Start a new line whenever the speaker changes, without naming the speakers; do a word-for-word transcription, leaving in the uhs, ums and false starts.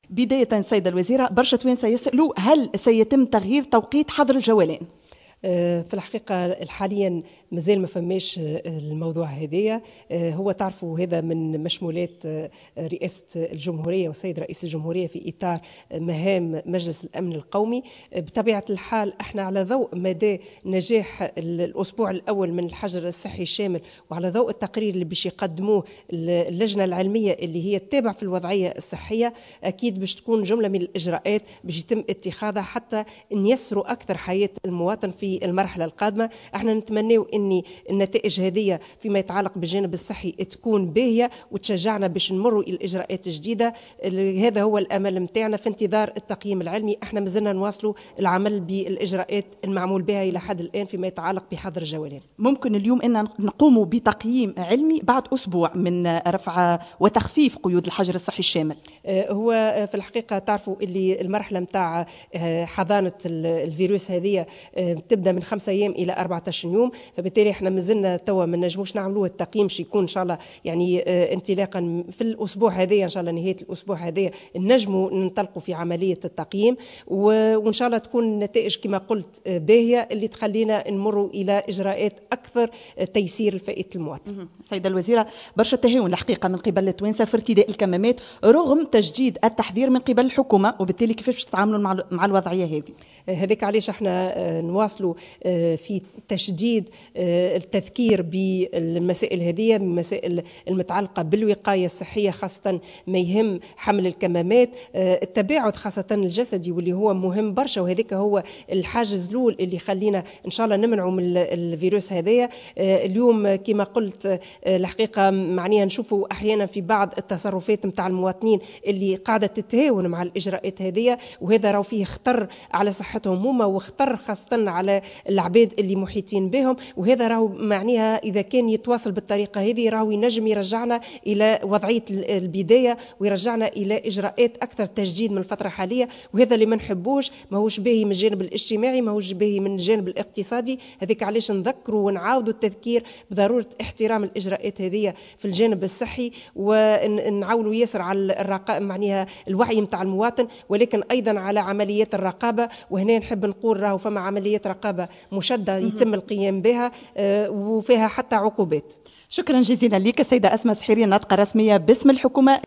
بداية سيدة الوزيرة، برشا توانسة يسألوا هل سيتم تغيير توقيت حظر الجولان؟
في الحقيقة حاليا مازال ما فماش الموضوع هذايا. هو تعرفوا هذا من مشمولات رئاسة الجمهورية والسيد رئيس الجمهورية في إطار مهام مجلس الأمن القومي. بطبيعة الحال احنا على ضوء مدى نجاح الأسبوع الأول من الحجر الصحي الشامل، وعلى ضوء التقرير اللي باش يقدموه اللجنة العلمية اللي هي تتابع في الوضعية الصحية، أكيد باش تكون جملة من الإجراءات باش يتم اتخاذها حتى نيسروا أكثر حياة المواطن في المرحلة القادمة. احنا نتمنى ان النتائج هذه فيما يتعلق بالجانب الصحي تكون باهية وتشجعنا باش نمروا الى الاجراءات الجديدة. هذا هو الامل متاعنا في انتظار التقييم العلمي. احنا مازلنا نواصلوا العمل بالاجراءات المعمول بها الى حد الان فيما يتعلق بحظر الجولان.
ممكن اليوم ان نقوم بتقييم علمي بعد اسبوع من رفع وتخفيف قيود الحجر الصحي الشامل؟
هو في الحقيقة تعرفوا اللي المرحلة متاع حضانة الفيروس هذه تبدا من خمسة ايام الى أربعة عشر يوم، فبالتالي احنا مازلنا توا ما نجموش نعملوه التقييم شي يكون ان شاء الله يعني انطلاقا في الاسبوع هذا، ان شاء الله نهايه الاسبوع هذا نجموا ننطلقوا في عمليه التقييم، وان شاء الله تكون النتائج كما قلت باهيه اللي تخلينا نمروا الى اجراءات اكثر تيسير لفائده المواطن.
سيده الوزيره، برشا تهاون الحقيقه من قبل التوانسه في ارتداء الكمامات رغم تجديد التحذير من قبل الحكومه، وبالتالي كيفاش تتعاملوا مع الوضعيه هذه؟
هذيك علاش احنا نواصلوا في تشديد التذكير بالمسائل هذه، المسائل المتعلقة بالوقاية الصحية، خاصة ما يهم حمل الكمامات، التباعد خاصة الجسدي واللي هو مهم برشا، وهذيك هو الحاجز الأول اللي يخلينا إن شاء الله نمنعوا من الفيروس هذايا. اليوم كما قلت الحقيقة معنيها نشوفوا أحيانا في بعض التصرفات متاع المواطنين اللي قاعدة تتهاون مع الإجراءات هذه، وهذا راهو فيه خطر على صحتهم هما وخطر خاصة على العباد اللي محيطين بهم، وهذا راهو معنيها إذا كان يتواصل بالطريقة هذه راهو ينجم يرجعنا إلى وضعية البداية ويرجعنا إلى إجراءات أكثر تجديد من الفترة الحالية، وهذا اللي ما نحبوش. ما هوش باهي من الجانب الاجتماعي، ما هوش باهي من الجانب الاقتصادي. هذيك علاش نذكروا ونعاودوا التذكير بضرورة احترام الإجراءات هذه في الجانب الصحي، ونعاولوا ياسر على الرقابة معنيها الوعي متاع المواطن، ولكن أيضا على عمليات الرقابة. وهنا نحب نقول راهو فما عمليات رقابة مشدة يتم القيام بها وفيها حتى عقوبات.
شكرا جزيلا لك السيدة أسماء سحيري، الناطقة الرسمية باسم الحكومة.